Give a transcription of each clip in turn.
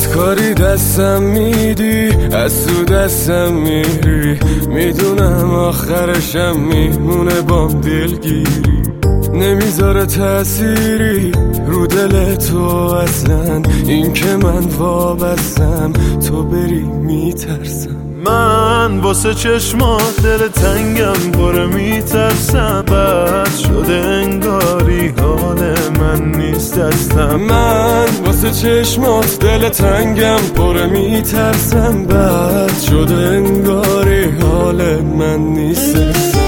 بدکاری دستم میدی، از تو دستم میری، میدونم آخرشم میمونه بام دلگیری. نمیذاره تأثیری رو دل تو اصلا، این که من وابستم تو بری میترسم. من واسه چشمات دل تنگم پره میترسم، بد شده انگاری حال من نیست دستم. من واسه چشمات دل تنگم پره میترسم، بد شده انگاری حال من نیست دستم.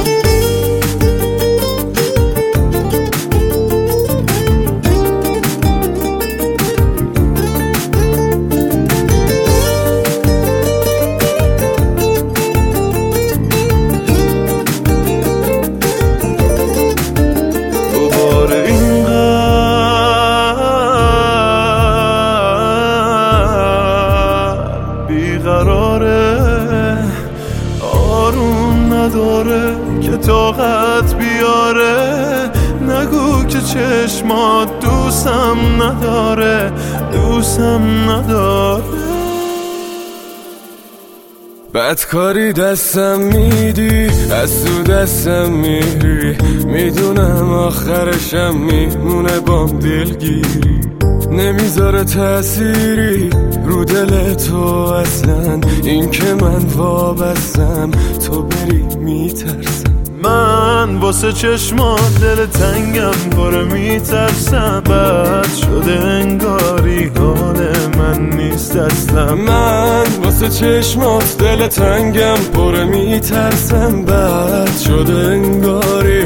آروم نداره که طاقت بیاره، نگو که چشمات دوستم نداره، دوستم نداره. بدکاری دستم میدی، از تو دستم میری، میدونم آخرشم میمونه بام دلگیری. نمیذاره تأثیری رو دل تو اصلا، این که من وابستم تو بری میترسم. من واسه چشمات دل تنگم پره میترسم، بد شده انگاری حال من نیست دستم. من واسه چشمات دل تنگم پره میترسم، بد شده انگاری